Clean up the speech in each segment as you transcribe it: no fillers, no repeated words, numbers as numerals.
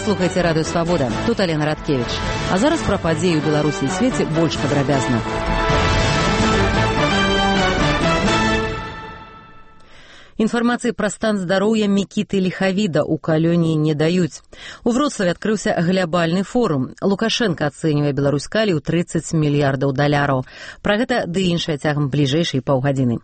Слухайце радыё Свабода. Тут Алена Радкевіч. А зараз пра падзеі ў Беларусі і свеце больш падрабязна. Інфармацыі пра стан здароўя Мікіты Ліхавіда ў калоніі не даюць. У Вроцлаве адкрыўся глябальны форум. Лукашенка ацэньвае Беларусь калі ў $30 мільярдаў. Пра гэта ды іншае цягам бліжэйшай паўгадзіны.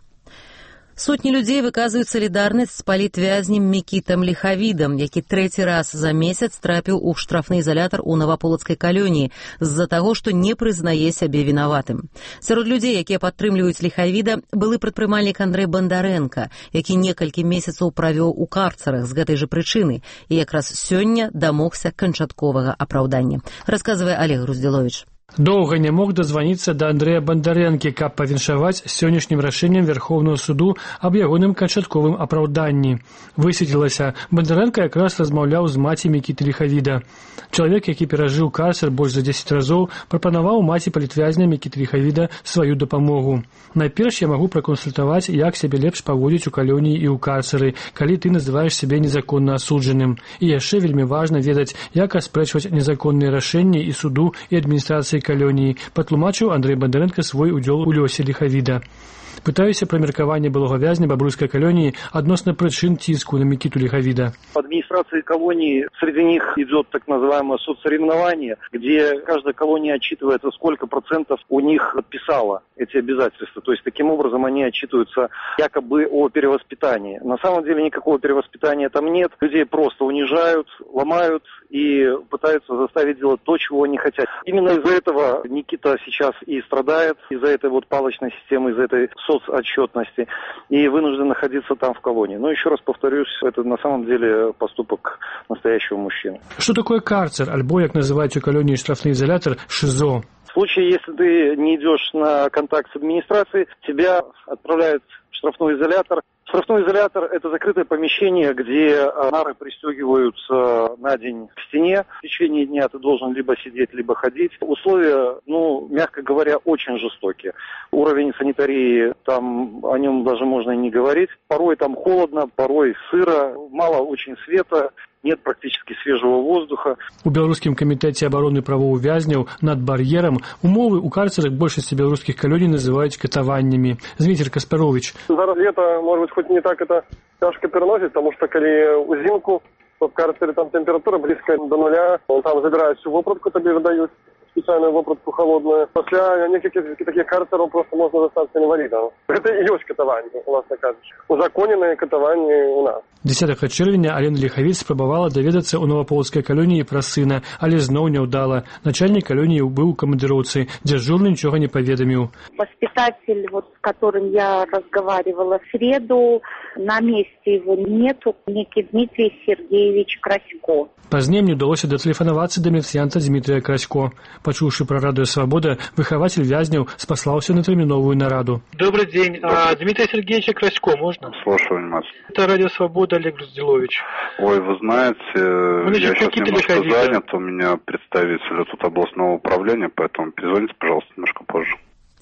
Сотні людзей выказваюць салідарнасць з палітвязнем Мікітам Ліхавідам, які трэці раз за месяц трапіў у штрафны ізалятар у Наваполацкай калоніі з-за таго, што не прызнае сябе вінаватым. Сярод людзей, якія падтрымліваюць Ліхавіда, былы прадпрымальнік Андрэй Бандарэнка, які некалькі месяцаў правёў у карцарах з гэтай жа прычыны і якраз сёння дамогся канчатковага апраўдання. Расказвае Олег Груздзіловіч. Доўга не мог дазваніцца да Андрэя Бандарэнкі, каб павіншаваць сённяшнім рашэннем Верховного суду аб ягоным канчатковым апраўданні. Высветлілася, Бандарэнка якраз размаўляў з маці Мікіты Ліхавіда. Чалавек, які перажыў карцер больш за 10 разоў, прапанаваў маці палітвязня Мікіты Ліхавіда сваю дапамогу. Найперш я магу пракансультаваць, як сябе лепш паводзіць у калоніі і ў карцеры, калі ты называеш сябе незаконна асуджаным. І яшчэ вельмі важна ведаць, як аспрэчваць незаконныя рашэнні і суду, і адміністрацыі калоніі, патлумачыў Андрэй Бандарэнка свой удзел у лёсе Ліхавіда. Пытаюся пра меркаванне былога вязня бабруйскай калоніі адносна прычын ціску на Микиту Ліхавіда. В администрации колонии среди них идет так называемое соцсоревнование, где каждая колония отчитывается, сколько процентов у них подписала эти обязательства. То есть таким образом они отчитываются якобы о перевоспитании. На самом деле никакого перевоспитания там нет. Людей просто унижают, ломают и пытаются заставить делать то, чего они хотят. Именно из-за этого Никита сейчас и страдает, из-за этой вот палочной системы, из-за этой соцотчетности, и вынужден находиться там в колонии. Но еще раз повторюсь, это на самом деле поступок настоящего мужчины. Что такое карцер, альбо, как называют у колонии штрафный изолятор, ШИЗО? В случае, если ты не идешь на контакт с администрацией, тебя отправляют в штрафной изолятор. Штрафной изолятор – это закрытое помещение, где нары пристегиваются на день к стене. В течение дня ты должен либо сидеть, либо ходить. Условия, мягко говоря, очень жестокие. Уровень санитарии, там о нем даже можно и не говорить. Порой там холодно, порой сыро, мало очень света. Нет практически свежего воздуха. У Белорусском комитете обороны правоў вязняў над бар'ером умовы у карцерах большасці белорусских колоний называют катаваннями. Дмитрий Каспарович. Зараз лето, может быть, хоть не так это тяжко переносить, потому что коли узимку, то в карцере там температура близкая до нуля, там забирают всю вопратку, тебе выдают. Специальную вопратку холодную. После неких таких карцеров просто можно достаться инвалидом. Это и есть катавание, власне кажучи. Узаконенные катавания у нас. 10 чэрвеня Алена Ліхавід спрабавала даведацца ў Наваполацкай калоніі пра сына, але зноў няўдала. Начальник калоніі быў у камандыроўцы, дзяжурны нічога не паведаміў. Воспитатель, с которым я разговаривала в среду, на месте его нету, некий Дмитрий Сергеевич Красько. Пазней мне удалося датэлефанавацца да міліцыянта Дмітрия Красько. Пачуўшы пра радыё «Свобода», выхаватель вязняў спаслаўся на тэрміновую нараду. Добрый день. Дмитрия Сергеевича Красько можно? Слушаю внимательно. Это радио «Свобода», Олег Груздзилович. Ой, вы знаете, я сейчас немножко занят, у меня представитель тут областного управления, поэтому перезвоните, пожалуйста, немножко позже.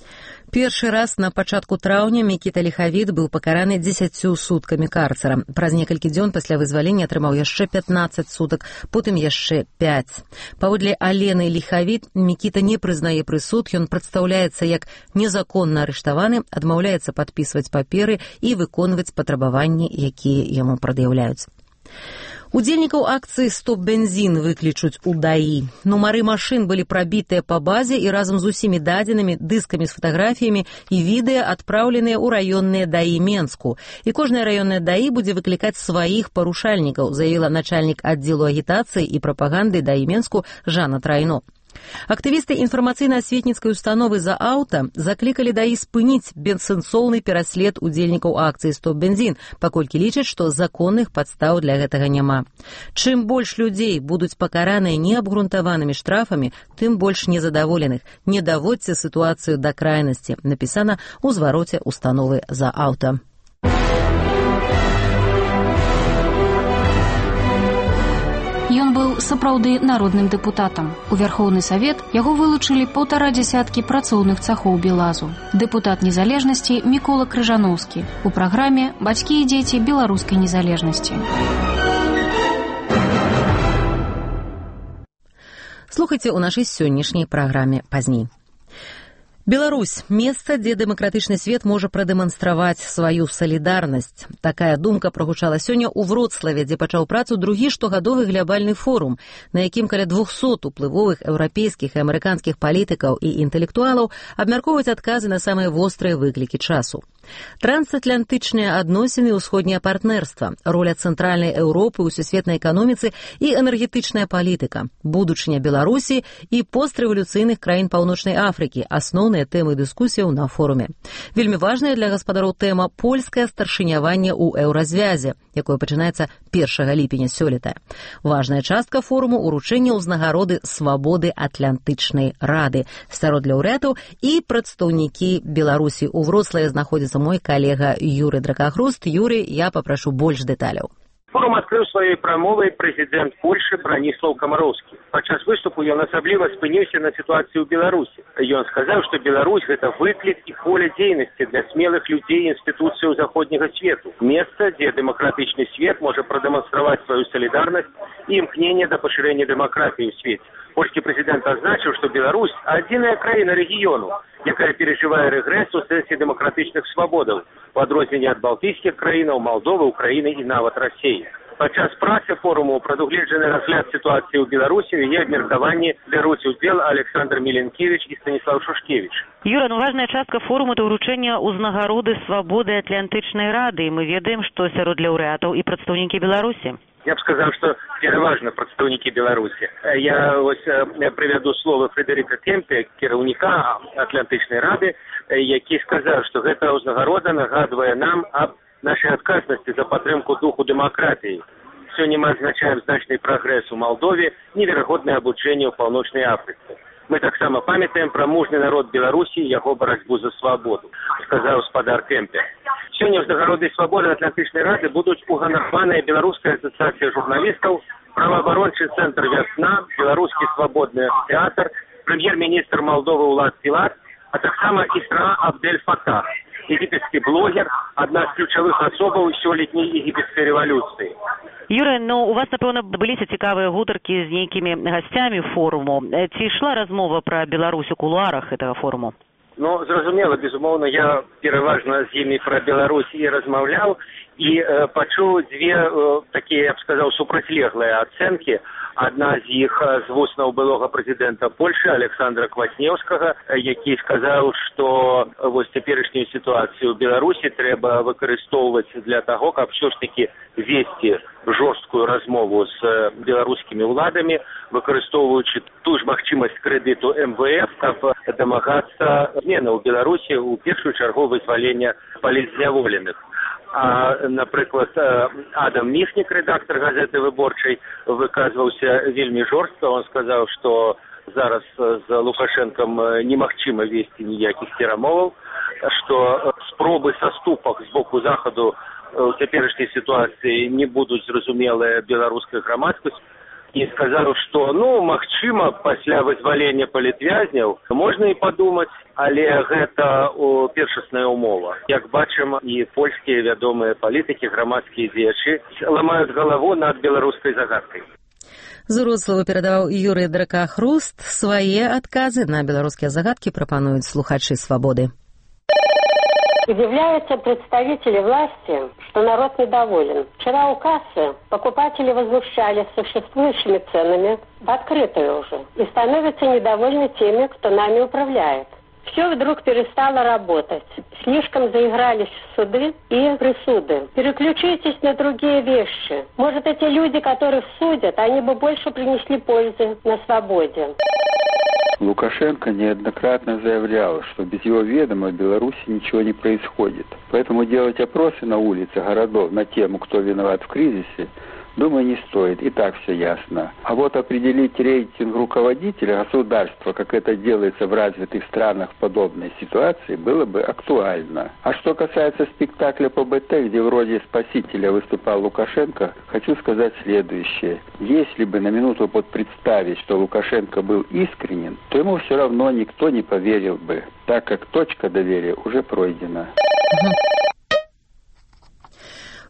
Першы раз на пачатку траўня Мікіта Ліхавід быў пакараны 10 суткамі карцера. Праз некалькі дзён пасля вызвалення атрымаў яшчэ 15 сутак, потым яшчэ 5. Паводле Алены Ліхавід, Мікіта не прызнае прысуд, ён прадстаўляецца як незаконна арыштаваны, адмаўляецца падпісваць паперы і выконваць патрабаванні, якія яму прад'яўляюць. Удзельнікаў акцыі «Стоп бензін» выклічуць у ДАІ. Нумары машын былі прабітыя па базе і разам з усімі дадзенымі, дыскамі з фатаграфіямі і відэа адпраўленыя ў раённыя ДАІ Менску. І кожная раённая ДАІ будзе выклікаць сваіх парушальнікаў, заявіла начальнік аддзелу агітацыі і прапаганды ДАІ Менску Жанна Трайно. Актывісты інфармацыйна-асветніцкай установы «За аўта» заклікалі ДАІ спыніць бессэнсоўны пераслед удзельнікаў акцыі «Стоп бензін», паколькі лічаць, што законных падстаў для гэтага няма. Чым больш людзей будуць пакараныя неабгрунтаванымі штрафамі, тым больш незадаволеных. Не даводзьце сітуацыю да крайнасці, напісана ў звароце установы «За аўта». Ён быў сапраўды народным дэпутатам. У Верхоўны Савет яго вылучылі 1,5 дзясяткі працоўных цахоў Белазу. Дэпутат незалежнасці Мікола Крыжаноўскі. У праграме «Бацькі і дзеці беларускай незалежнасці». Слухайце ў нашай сённяшняй праграме пазней. Беларусь – месца, дзе дэмакратычны свет можа прадэманстраваць сваю салідарнасць. Такая думка прагучала сёння ў Вроцлаве, дзе пачаў працу другі штогадовы глябальны форум, на якім каля 200 уплывовых еўрапейскіх і амерыканскіх палітыкаў і інтэлектуалаў абмяркоўваюць адказы на самыя вострыя выклікі часу. Трансатлантычныя адносіны і ўсходняе партнерства, роля цэнтральнай Еўропы ў сусветнай эканоміцы і энергетычная палітыка, будучыня Беларусі і пострэвалюцыйных краін Паўночнай Афрыкі – асноўныя тэмы дыскусіяў на форуме. Вельмі важная для гаспадароў тэма польскае старшыняванне ў еўразвязе, якое пачынаецца 1 ліпеня сёлета. Важная частка форуму – уручэнне ўзнагароды свабоды Атлантычнай рады. Сярод лаўрэатаў і прадстаўнікі Беларусі. У Вроцлаве знаходзіцца мой калега Юрый Дракахруст. Юрый, я попрошу больше деталей. Форум адкрыў сваёй прамовай прэзідэнт Польшы Браніслаў Камароўскі. Падчас выступу ён асабліва спыніўся на сітуацыю ў Беларусі. Ён сказаў, што Беларусь – гэта выклік і поле дзейнасці для смелых людзей і інстытуцыяў заходняга свету. Месца, дзе дэмакратычны свет можа прадэманстраваць сваю салідарнасць і імкненне да пашырэння дэмакратыі ў свеце. Польскі прэзідэнт адзначыў, што Беларусь – адзіная краіна рэгіёну, якая перажывае рэгрэс у сэнсе дэмакратычных свабодаў, у адрозненне ад балтыйскіх краінаў, Малдовы, Украіны і нават Расіі. Падчас працы форуму прадугледжаны разгляд сітуацыі ў Беларусі, у яе абмеркаванні бяруць удзел Александр Міленкевіч і Станіслав Шушкевіч. Юра, важная частка форуму – это ўручэнне ўзнагароды свабоды Атлантычнай рады. І мы ведаем, што сярод лаўрэатаў і прадстаўнікі Беларусі. Я б сказаў, што пераважна прадстаўнікі Беларусі. Я прывяду словы Фрэдэрыка Кемпе, кіраўніка Атлантычнай рады, які сказаў, што гэта ўзнагарода нагадвае нам аб нашай адказнасці за падтрымку духу дэмакратыі. Сёння мы адзначаем значны прагрэс у Малдове, неверагоднае абучэнне ў Паўночнай Афрыцы. Мы таксама памятаем пра мужны народ Беларусі і яго барацьбу за свабоду, сказаў спадар Кемпе. Сёння ўзнагароды свабоды Атлантычнай рады будуць уганараваныя Беларуская асацыяцыя журналістаў, праваабарончы цэнтр «Вясна», Беларускі свабодны тэатр, прэм'ер-міністр Малдовы Улад Пілат, а таксама Исра Абдель-Фатах, егіпецкі блогер, адна з ключавых асобаў сёлетняй егіпецкай рэвалюцыі. Юра, у вас, напэўна, быліся цікавыя гутаркі з нейкімі гасцямі форуму. Ці ішла размова пра Беларусь у кулуарах гэтага форуму? Зразумела, безумоўна, я пераважна з імі пра Беларусь і размаўляў і пачуў дзве такія, я б сказаў, супрацьлеглыя ацэнкі. Адна з іх з вуснаў былога прэзідэнта Польшы Александра Кваснеўскага, які сказаў, што цяперашнюю сітуацыю ў Беларусі трэба выкарыстоўваць для таго, каб ўсё ж такі весці жорсткую размову з беларускімі ўладамі, выкарыстоўваючы ту ж магчымасць крэдыту МВФ, каб дамагацца зменаў у Беларусі, у першую чаргу вызвалення палітзняволеных. А, напрыклад, Адам Міхнік, рэдактар газеты «Выборчай», выказваўся вельмі жорстка. Он сказаў, што зараз з Лукашэнкам немагчыма весці ніякіх перамоваў, што спробы саступак з боку Захаду ў цяперашняй сітуацыі не будуць зразумелыя беларускай грамадскасці. І сказаў, што, магчыма, пасля вызвалення палітвязняў можна і падумаць, але гэта першасная умова. Як бачым, і польскія вядомыя палітыкі, грамадскія дзеячы ламаюць галаву над беларускай загадкай. З Вроцлава перадаваў Юрый Дракахруст. Свае адказы на беларускія загадкі прапануюць слухачы «Свободы». Удивляются представители власти, что народ недоволен. Вчера у кассы покупатели возмущались существующими ценами, в открытую уже, и становятся недовольны теми, кто нами управляет. Все вдруг перестало работать. Слишком заигрались в суды и присуды. Переключитесь на другие вещи. Может, эти люди, которых судят, они бы больше принесли пользы на свободе. Лукашенко неоднократно заявлял, что без его ведома в Беларуси ничего не происходит. Поэтому делать опросы на улицах городов на тему, кто виноват в кризисе, думаю, не стоит. И так все ясно. А вот определить рейтинг руководителя государства, как это делается в развитых странах в подобной ситуации, было бы актуально. А что касается спектакля по БТ, где вроде спасителя выступал Лукашенко, хочу сказать следующее. Если бы на минуту представить, что Лукашенко был искренен, то ему все равно никто не поверил бы, так как точка доверия уже пройдена.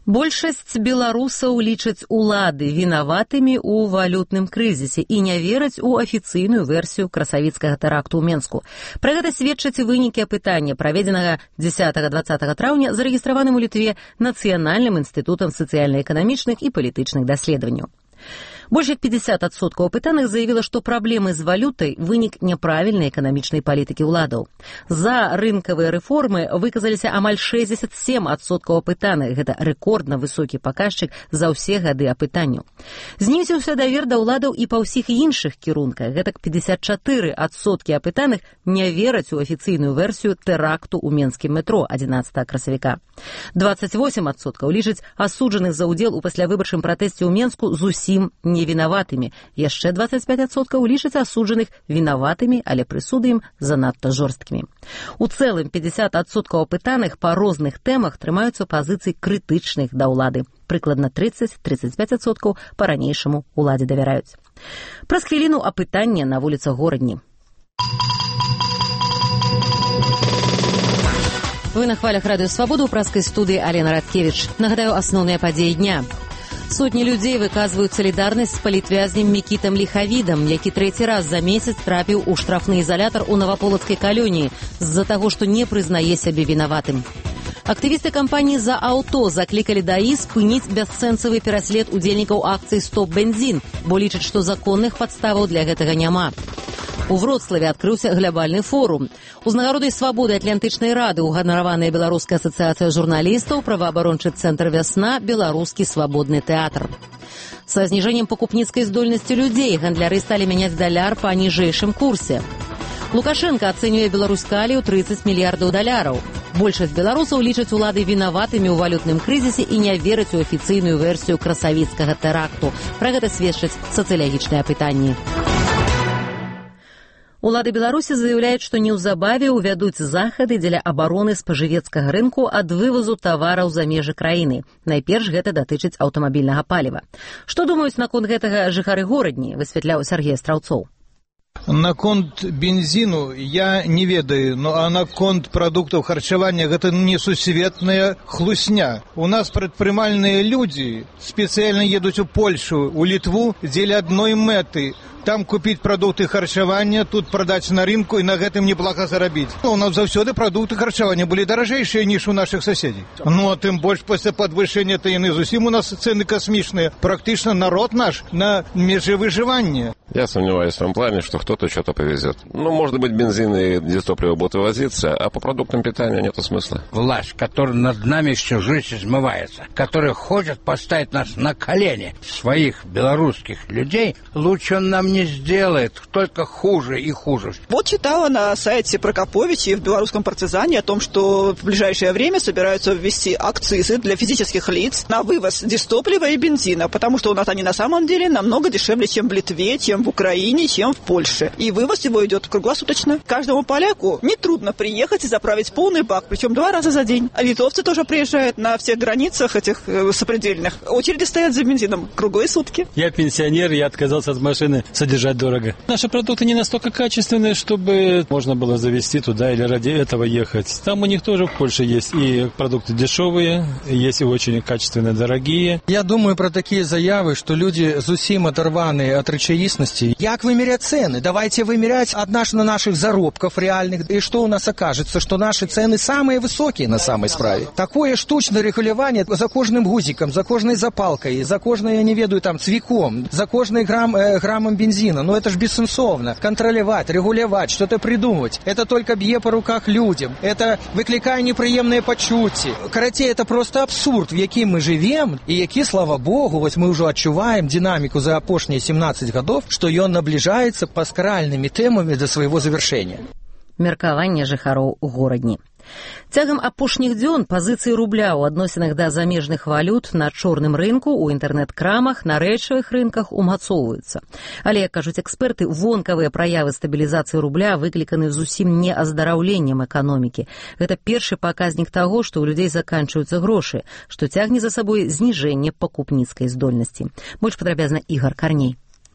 Большасць беларусаў лічаць улады вінаватымі ў валютным крызісе і не вераць у афіцыйную версію красавіцкага тэракту ў Менску. Пра гэта сведчаць вынікі апытання, праведзенага 10-20 траўня зарэгістраваным у Літве Нацыянальным інстытутам сацыяльна-эканамічных і палітычных даследаванняў. Больш як 50% апытаных заявіла, што праблемы з валютай вынік няправільнай эканамічнай палітыкі ўладаў. За рынкавыя рэформы выказаліся амаль 67% апытаных. Гэта рэкордна высокі паказчык за ўсе гады апытанняў. Знізіўся давер да ўладаў і па ўсіх іншых кірунках. Гэтак 54% апытаных не вераць у афіцыйную версію тэракту ў менскім метро 11 красавіка. 28% лічаць асуджаных за ўдзел у паслявыбарчым пратэсце ў Менску зусім невінаватымі. Яшчэ 25% лічаць асуджаных вінаватымі, але прысуды ім занадта жорсткімі. У цэлым 50% апытаных па розных тэмах трымаюцца пазіцый крытычных да ўлады. Прыкладна 30-35% па-ранейшаму ўладзе давяраюць. Праз хвіліну апытання на вуліцах горадні. Вы на хвалях Радыё Свабода, ў праскай студыі Алена Радкевіч. Нагадаю, асноўныя падзеі дня. Сотні людзей выказваюць салідарнасць з палітвязнем Мікітам Ліхавідам, які трэці раз за месяц трапіў у штрафны ізалятар у Наваполацкай калоніі з-за таго, што не прызнае сябе вінаватым. Актывісты кампаніі «За аўто» заклікалі ДАІ спыніць бяссэнсавы пераслед удзельнікаў акцыі «Стоп бензін», бо лічаць, што законных падставаў для гэтага няма. У Вроцлаве адкрыўся глябальны форум. Узнагародай свабоды Атлантычнай рады уганараваная Беларуская асацыяцыя журналістаў, праваабарончы цэнтр «Вясна», Беларускі свабодны тэатр. Са зніжэннем пакупніцкай здольнасці людзей гандляры сталі мяняць даляр па ніжэйшым курсе. Лукашенко ацэньвае Беларусь-Калі ў 30 мільярдаў даляраў. Большасць беларусаў лічаць улады вінаватымі ў валютным крызісе і не вераць у афіцыйную версію красавіцкага тэракту. Пра гэта сведчаць сацыялагічныя апытанні. Улады Беларусі заяўляюць, што неўзабаве ўвядуць захады дзеля абароны спажывецкага рынку ад вывазу тавараў за межы краіны. Найперш гэта датычыць аўтамабільнага паліва. Што думаюць наконт гэтага жыхары горадні, высвятляў Сергей Страўцоў. Наконт бензіну я не ведаю, а наконт прадуктаў харчавання гэта несусветная хлусня. У нас прадпрымальныя людзі спецыяльна едуць у Польшу, у Літву дзеля адной мэты. Там купіць прадукты харчавання, тут прадаць на рынку і на гэтым неплаха зарабіць. У нас заўсёды прадукты харчавання былі даражэйшыя, ніж у нашых соседей. А тым больш пасля падвышэння то яны зусім у нас цэны касмічныя. Практычна народ наш на меже выживания. Я сомневаюсь в том плане, что кто-то что-то повезет. Может быть, бензин и дизтопливо будут вывозиться, а по продуктам питания нету смысла. Власть, которая над нами всю жизнь измывается, которая хочет поставить нас на колени, своих белорусских людей, лучше он нам не сделает, только хуже и хуже. Вот читала на сайте Прокоповича в «Белорусском партизане» о том, что в ближайшее время собираются ввести акцизы для физических лиц на вывоз дизтоплива и бензина, потому что у нас они на самом деле намного дешевле, чем в Литве, чем в Украине, чем в Польше. И вывоз его идет круглосуточно. Каждому поляку нетрудно приехать и заправить полный бак, причем 2 раза за день. А литовцы тоже приезжают на всех границах этих сопредельных. Очереди стоят за бензином круглые сутки. Я пенсионер, я отказался от машины, содержать дорого. Наши продукты не настолько качественные, чтобы можно было завезти туда или ради этого ехать. Там у них тоже в Польше есть и продукты дешевые, есть и очень качественные, дорогие. Я думаю про такие заявы, что люди зусім оторваны от рычаїсності. Як вымерять цены? Давайте вымерять от наших заработков реальных. И что у нас окажется? Что наши цены самые высокие на самой справе. Такое штучное регулирование за каждым гузиком, за каждой запалкой, за каждой, я не ведаю, там, цвиком, за каждым граммом бензина. Ну это ж бессенсовно. Контролировать, регулировать, что-то придумывать. Это только бье по руках людям. Это выкликая неприемные почуття. Короче, это просто абсурд, в яким мы живем, и які, слава Богу, вот мы уже отчуваем динамику за апошние 17 годов, што ён набліжаецца па скаральнымі тэмамі да свайго завяршэння. Меркаванне жыхароў горадні. Цягам апошніх дзён пазіцыі рубля ў адносінах да замежных валют на чорным рынку, у інтэрнэт-крамах, на рэчавых рынках умацоўваюцца. Але, як кажуць эксперты, вонкавыя праявы стабілізацыі рубля выкліканы зусім не аздараўленнем эканомікі. Гэта першы паказнік таго, што ў людзей заканчваюцца грошы, што цягне за сабой зніжэнне пакупніцкай здольнасці. Больш падрабязна Ігар Карней.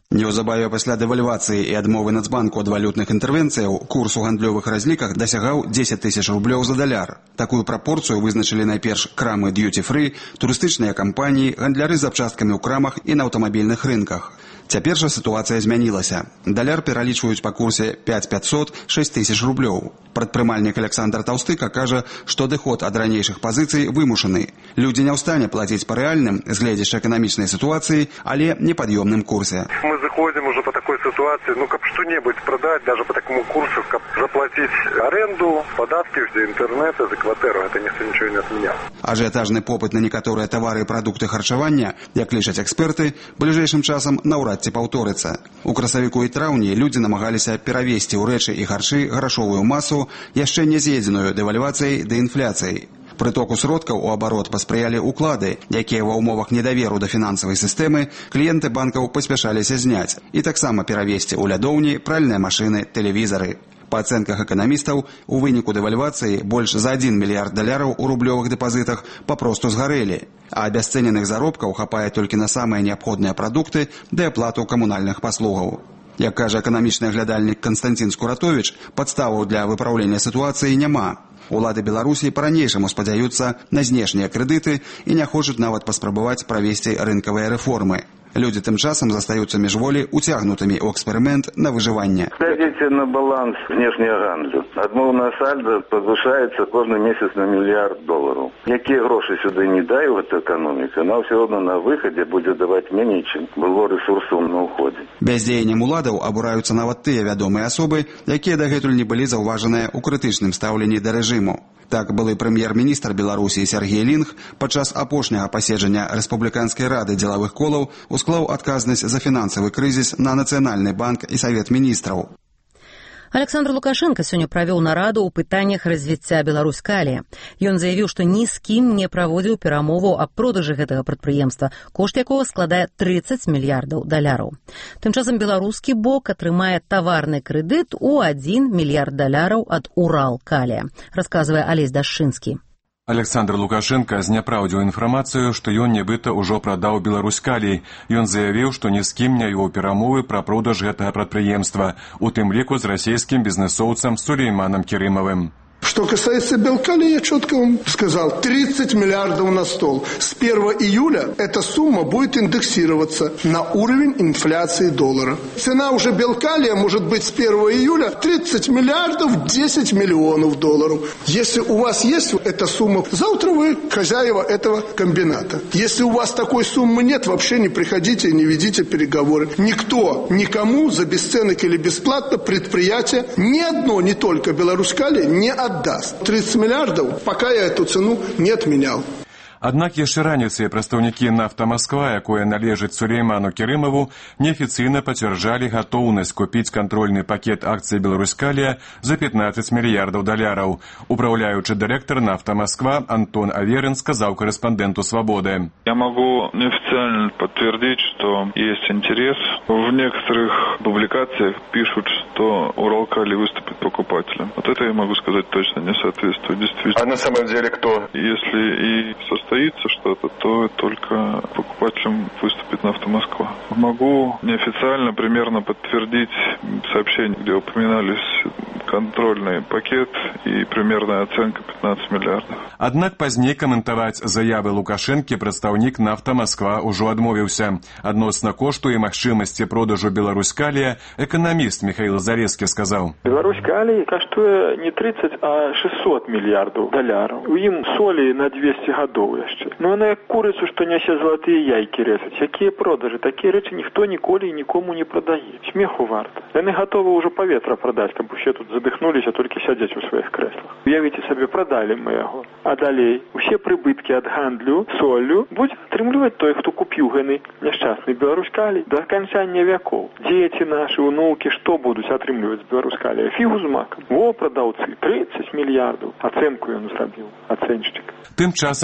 Неўзабаве пасля дэвальвацыі і адмовы Нацбанку ад валютных інтэрвенцыяў курс у гандлёвых разліках дасягаў 10 000 рублёў за даляр. Такую прапорцыю вызначылі найперш крамы дьюти-фры, турыстычныя кампаніі, гандляры запчасткамі ў крамах і на аўтамабільных рынках. Цяпер жа сітуацыя змянілася. Даляр пералічваюць па курсе 5500-6 000 рублёў. Прадпрымальнік Александр Таўстыка кажа, што дыход ад ранейшых пазіцый вымушаны. Людзі не ў стане плаціць па рэальным, з гледзяча эканамічнай сітуацыі, але непадъёмным курсе. Мы заходим уже по такой ситуации, как что-нибудь продать, даже по такому курсу, как заплатить аренду, податки за интернет, за квартиру, это ничего не отменял. Ажыятажны попыт на некаторыя тавары і прадукты харчавання, як лічаць эксперты, бліжэйшым часам наўрад ці паўторыцца. У красавіку і траўні людзі намагаліся перавесці ў рэчы і харчы грашовую масу, яшчэ не з'едзеную дэвальвацыяй ды інфляцыяй. Прытоку сродкаў у абарот паспрыялі ўклады, якія ва ўмовах недаверу да фінансавай сістэмы кліенты банкаў паспяшаліся зняць і таксама перавесці ў лядоўні пральныя машыны, тэлевізары. Па ацэнках эканамістаў, у выніку дэвальвацыі больш за 1 мільярд даляраў у рублёвых дэпазітах папросту згарэлі, а абясцэненых заробкаў хапае толькі на самыя неабходныя прадукты ды аплату камунальных паслугаў. Як кажа эканамічны аглядальнік Канстантин Скуратович, падставаў для выпраўлення сітуацыі няма. Улады Беларусі па-ранейшаму спадзяюцца на знешнія крэдыты і не хочуць нават паспрабаваць правесці рынкавыя рэформы. Люди тем часом застаются міжволі уцягнутымі ў эксперимент на выживание. Глядите на баланс внешнего гандлю. Адмоўное сальдо повышается каждый месяц на $1 миллиард. Какие гроши сюда не дай в эту экономику, она все равно на выходе будет давать менее, чем было ресурсов на уходе. Бяздзеяннем уладаў абураюцца нават тыя вядомыя асобы, якія дагэтуль не былі заўважаныя ў крытычным стаўленні да рэжыму. Так былы прэм'ер-міністр Беларусі Сергей Лінг падчас апошняга паседжання Рэспубліканскай рады дзелавых колаў усклаў адказнасць за фінансавы крызіс на Нацыянальны банк і Савет міністраў. Александр Лукашенко сёння правёў нараду ў пытаннях развіцця Беларусь-Калія. Ён заявіў, што ні з кім не праводзіў перамову аб продажы гэтага прадпрыемства, кошт якога складае 30 мільярдаў даляраў. Тым часам беларускі бок атрымае таварны крэдыт у 1 мільярд даляраў ад Урал-Калія, расказвае Алесь Дашчынскі. Александр Лукашенко зняпраўдзіў інфармацыю, што ён нібыта ўжо прадаў Беларусь-Калій. Ён заявіў, што ні з кім не вёў перамовы пра продаж гэтага прадпрыемства, у тым ліку з расійскім бізнэсоўцам Сулейманам Керимовым. Что касается Белкалия, я четко вам сказал, 30 миллиардов на стол. С 1 июля эта сумма будет индексироваться на уровень инфляции доллара. Цена уже Белкалия может быть с 1 июля 30 миллиардов 10 миллионов долларов. Если у вас есть эта сумма, завтра вы хозяева этого комбината. Если у вас такой суммы нет, вообще не приходите и не ведите переговоры. Никто никому за бесценок или бесплатно предприятие, ни одно, не только Беларусь-Калия, не отдаст. 30 миллиардов, пока я эту цену не отменял. Аднак яшчэ раніцай прадстаўнікі «Нафта Москва», якое належыць Сулейману Керимову, неафіцыйна пацвярджалі гатоўнасць купіць кантрольны пакет акцый Беларусь-Калія за 15 мільярдаў даляраў. Упраўляючы дырэктар «Нафта Москва» Антон Аверин сказаў корреспонденту «Свободы». Я могу неофициально подтвердить, что есть интерес. В некоторых публикациях пишут, что Урал-Калий выступит покупателем. Вот это я могу сказать точно не соответствует действительно. А на самом деле кто? Если и состоится что-то, то только покупателем выступит «Нафта Москва». Могу неофициально примерно подтвердить сообщение, где упоминались контрольный пакет и примерная оценка 15 миллиардов. Аднак пазней каментаваць заявы Лукашэнкі прадстаўнік «Нафта Москва» ўжо адмовіўся. Адносна кошту і магчымасці продажу Беларусь-Калія эканаміст Михаил Зарецкі сказаў. Беларусь-Калий каштуе не 30, а 600 мільярдаў даляраў. У ім солі на 200 гадоў яшчэ. Ну, на як курыцу, што нясе залатыя яйкі рэзаць. Якія продажы? Такія рэчы ніхто ніколі і нікому не прадае. Смеху варта. Яны гатовы ўжо паветра прадаць, каб усе тут задыхнуліся, толькі сядзець у сваіх крэслах. Уявіце сабе, прадалі мы яго. А далей усе прыбыткі ад гандлю соллю будзе атрымліваць той, хто купіў гэны няшчасны Беларусь-Калій да канчання вякоў. Дзеці нашы, унукі, што будуць атрымліваць з Беларусь-Калія? Фігу з макам. Во, прадаўцы, 30 мільярдаў. Ацэнку ён зрабіў, ацэншчык. Тым часам афіцыйна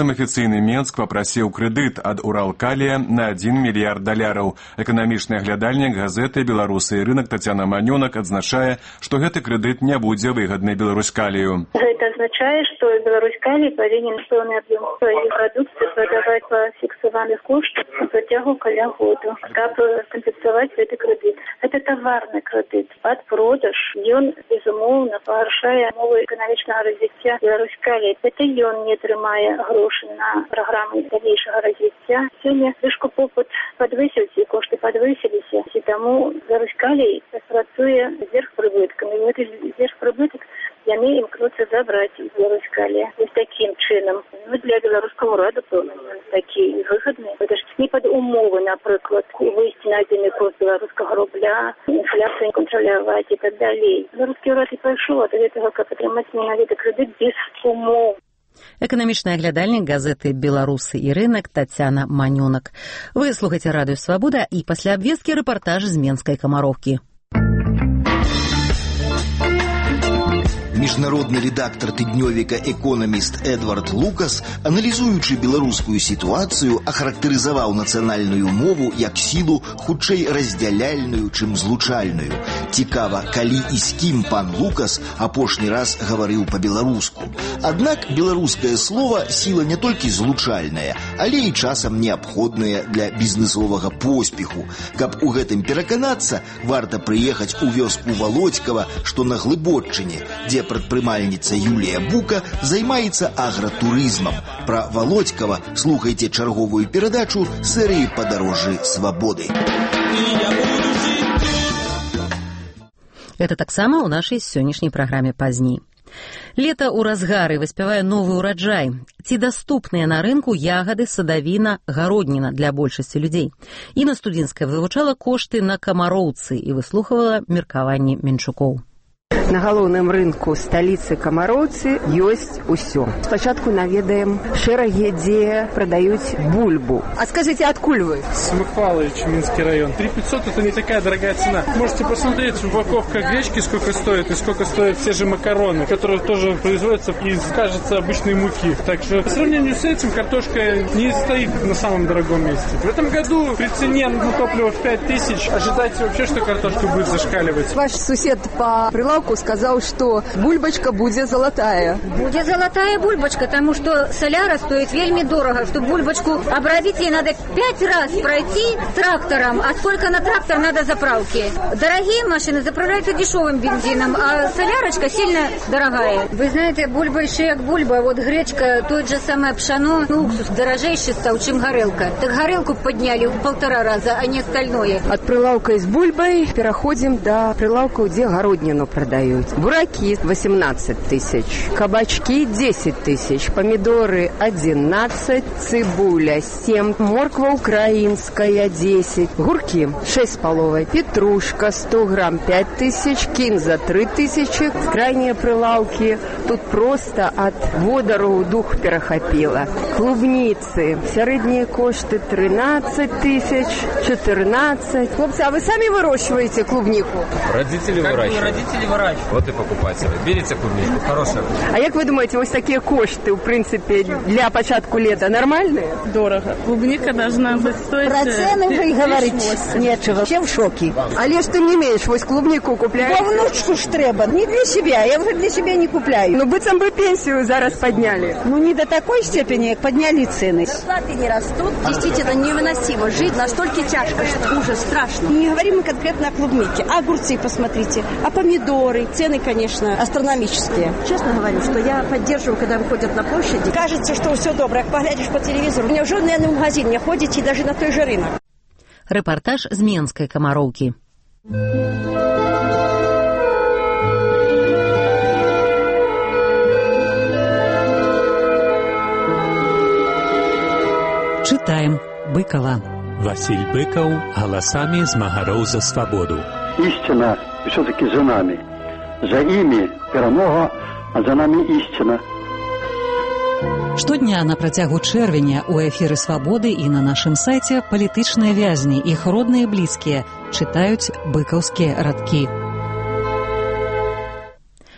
акцыйны Менск папрасіў крэдыт ад Уралкалія на $1 мільярд. Эканамічны аглядальнік газеты «Беларусы і рынок» Тацяна Манёнак адзначае, што гэты крэдыт не будзе выгадны Беларуськалію. Гэта азначае, што Беларуськалій павінен пэўны аб'ём сваёй прадукцыі прадаваць па фіксаваных коштах на працягу каля году, каб кампенсаваць гэты крэдыт. Гэта таварны крэдыт. Пад продаж ён, безумоўна, пагаршае умовы эканамічнага развіцця Беларуськалій. Гэта ён не атрымае грошы на праграмы далейшага развіцця. Сёння вышкупопыт падвысіўся, кошты падвысіліся, і таму Беларуськалій працуе зверхпрыбыткам. І гэты зверхпрыбытак яны імкнуцца забраць з Беларуськалія. Вось такім чынам. Для беларускага ўраду такі выгадны. Гэта ж не пад умовы, напрыклад, выйсці на адзіны курс беларускага рубля, інфляцыю кантраляваць і так далей. Беларускі ўрад і пайшоў ад гэтага, каб атрымаць менавіта крэдыт без умоў. Эканамічны аглядальнік газеты «Беларусы і рынок» Тацяна Манёнак. Вы слухаеце радыё «Свабода» і пасля абвесткі рэпартаж з Менскай камароўкі. Міжнародны рэдактар тыднёвіка «Экономіст» Эдвард Лукас, аналізуючы беларускую сітуацыю, ахарактарызаваў нацыянальную мову як сілу хутчэй раздзяляльную, чым злучальную. Цікава, калі і з кім пан Лукас апошні раз гаварыў па-беларуску. Аднак беларускае слова сіла не толькі злучальная, але і часам неабходная для бізнесовага поспеху. Каб у гэтым пераканацца, варта прыехаць у вёску Володькава, што на Глыбоччыне, дзе прадпрымальніца Юлія Бука займаецца агратурызмам. Пра Володькава слухайце чарговую перадачу серыі «Падарожжы свабоды». Гэта таксама ў нашай сённяшняй праграме пазней. Лета ў разгары выспявае новы ўраджай. Ці даступныя на рынку ягады, садавіна, гародніна для большасці людзей. Інна Студзінская вывучала кошты на камароўцы і выслухавала меркаванні менчукоў. На галоўным рынку сталіцы Камароўцы ёсць усё. Спачатку наведаем шэрагі, дзе продаюць бульбу. А скажите, откуль вы? Самохвалович, Минский район. 3500 это не такая дорогая цена. Можете посмотреть упаковка гречки, сколько стоит, и сколько стоят все же макароны, которые тоже производятся из, кажется, обычной муки. Так что по сравнению с этим картошка не стоит на самом дорогом месте. В этом году при цене на топливо в 5000 ожидайте вообще, что картошка будет зашкаливать. Ваш сусед по прилавку сказал, что бульбочка будет золотая. Будет золотая бульбочка, потому что соляра стоит вельми дорого. Чтобы бульбочку обробить, ей надо 5 раз пройти трактором. А сколько на трактор надо заправки? Дорогие машины заправляются дешевым бензином, а солярочка сильно дорогая. Вы знаете, бульба еще як бульба. Вот гречка, то же самое пшено, уксус дорожейший стал, чем горелка. Так горелку подняли в 1,5 раза, а не остальное. От прилавка с бульбой переходим до прилавка, где городнину продают. Бураки 18 тысяч, кабачки 10 тысяч, помидоры 11, цибуля 7, морква украинская 10, гурки 6,5, петрушка 100 грамм 5 тысяч, кинза 3 тысячи, крайние прилавки. Тут просто от водору дух перахапила. Клубницы, средние кошты 13 тысяч, 14. Хлопцы, а вы сами выращиваете клубнику? Родители выращивают. Вот и покупатели. Берите клубнику, хорошая. А як вы думаете, вот такие кошты, в принципе, для початку лета нормальные? Дорого. Клубника должна быть стоить... Про цены уже и говорить нечего. Все в шоке. Але что не меньше, вот клубнику купляете? Да внучку ж треба. Не для себя. Я уже для себя не купляю. Ну, быцем бы пенсию зараз подняли. Ну, не до такой степени, как подняли цены. Зарплаты не растут. Действительно невыносимо. Жить настолько тяжко, что ужас, страшно. Не говорим мы конкретно о клубнике. А огурцы посмотрите. А помидоры. Цены, конечно, астрономические. Честно говорю, что я поддерживаю, когда выходят на площади. Кажется, что все добро. Поглядишь по телевизору. Мне уже, наверное, в магазин не ходите, даже на той же рынок. Рэпартаж з Менскай камароўкі. Читаем Быкова. Василь Быков голосами змагароў за свободу. Истина все-таки за нами. За ими перемога, а за нами истина. Штодня на працягу чэрвеня ў эфіры «Свабоды» і на нашым сайце палітычныя вязні, іх родныя блізкія, чытаюць быкаўскія радкі.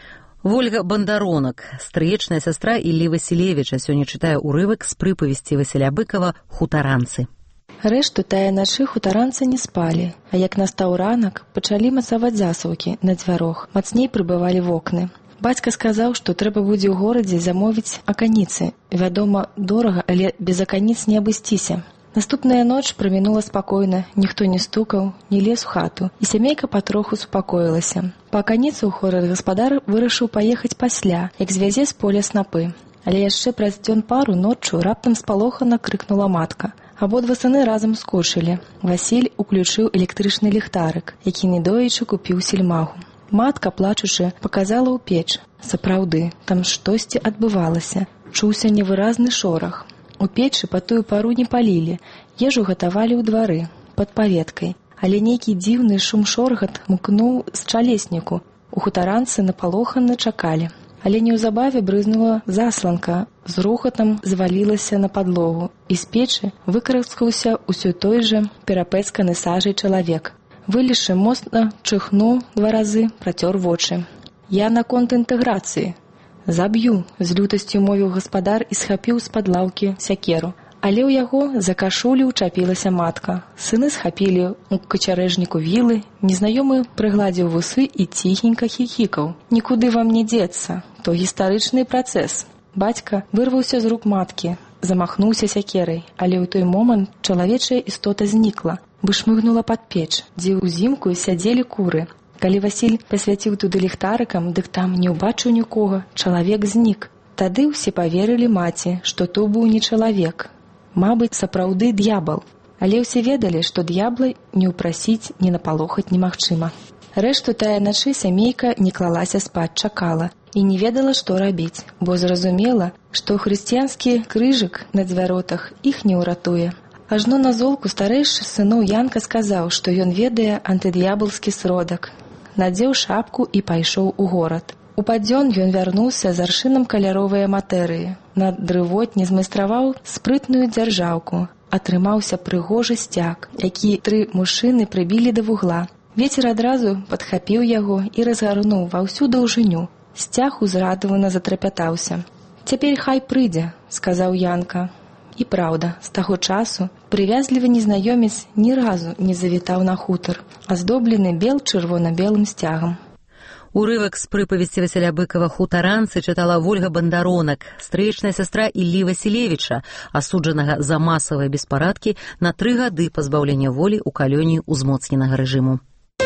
Вольга Бандаронак, стрыечная сястра Іллі Васілевіча, сёння чытае ўрывак з прыпавесці Васіля Быкова «Хутаранцы». Рэшту тая начы хутаранцы не спалі, а як настаў ранак, пачалі мацаваць засаўкі на дзвярох, мацней прыбывалі вокны. Бацька сказаў, што трэба будзе ў горадзе замовіць аканіцы. Вядома, дорага, але без аканіц не абысціся. Наступная ноч прамінула спакойна, ніхто не стукаў, не лез у хату, і сямейка патроху супакоілася. Па аканіцу ў хорад гаспадар вырашыў паехаць пасля, як звязе з поля снапы. Але яшчэ праз дзён пару ноччу раптам спалохана крыкнула матка. Абодва сыны разам скочылі. Васіль уключыў электрычны ліхтарык, які недоечы купіў сельмагу. Матка, плачучы, паказала ў печ. Сапраўды, там штосьці адбывалася. Чуўся невыразны шорах. У печы па тую пару не палілі, ежу гатавалі ў двары, пад паветкай. Але нейкі дзіўны шум-шоргат мкнуў з чалесніку. У хутаранцы напалохана чакалі. Але неўзабаве брызнула засланка, з рухатам звалілася на падлогу, і з печы выкарскаўся ўсё той жа перапэцканы сажай чалавек. Вылезшы моцна чыхнуў 2 разы, працёр вочы. «Я наконт інтэграцыі. Заб'ю», з лютасцю мовіў гаспадар і схапіў з-пад лаўкі сякеру. Але ў яго за кашулю ўчапілася матка. Сыны схапілі ў качарэжніку вілы, незнаёмы прыгладзіў вусы і ціхенька хіхікаў. «Нікуды вам не дзецца, то гістарычны працэс». Бацька вырваўся з рук маткі, замахнуўся сякерай, але ў той момант чалавечая істота знікла, вышмыгнула пад печ, дзе ўзімку сядзелі куры. Калі Васіль пасвяціў туды ліхтарыкам, дык там не ўбачыў нікога, чалавек знік. Тады ўсе паверылі маці, што то быў не чалавек. Мабыць, сапраўды д'ябал. Але ўсе ведалі, што д'ябла не ўпрасіць, не напалохаць немагчыма. Рэшту тая начы сямейка не клалася спаць, чакала і не ведала, што рабіць, бо зразумела, што хрысціянскі крыжык на дзвяротах іх не ўратуе. Ажно на золку старэйшы з сыноў Янка сказаў, што ён ведае антыд'ябалскі сродак. Надзеў шапку і пайшоў у горад. У падзён ён вярнуўся з аршынам каляровыя матэрыі. На дрывотні змайстраваў спрытную дзяржаўку. Атрымаўся прыгожы сцяг, які 3 мужчыны прыбілі да вугла. Вецер адразу падхапіў яго і разгарнуў ва ўсю даўжыню. Сцяг узрадавана затрапятаўся. «Цяпер хай прыйдзе», – сказаў Янка. І праўда, з таго часу прывязлівы незнаёмец ні разу не завітаў на хутар, аздоблены бел-чырвона-белым сцягам. Урывак з прыпавесці Васіля Быкова «Хутаранцы» чытала Вольга Бандаронак, стрыечная сястра Іллі Васілевіча, асуджанага за масавыя беспарадкі на 3 гады пазбаўлення волі ў калоніі ўзмоцненага рэжыму.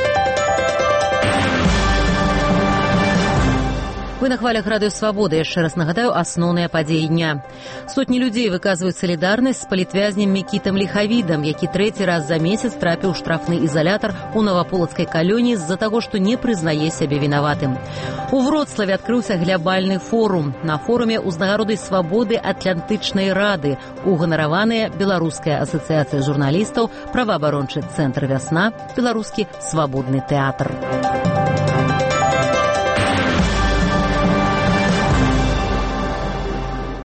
Вы на хвалях Радыё Свабода. Яшчэ раз нагадаю асноўныя падзеі дня. Сотні людзей выказваюць салідарнасць з палітвязнем Мікітам Ліхавідам, які 3-й раз за месяц трапіў у штрафны ізалятар у Новаполацкай калоніі з-за таго, што не прызнае сябе вінаватым. У Вроцлаве адкрыўся глябальны форум. На форуме ўзнагародай свабоды Атлантычнай рады уганараваныя Беларуская асацыяцыя журналістаў, праваабарончы цэнтр «Вясна», Беларускі свабодны тэатр.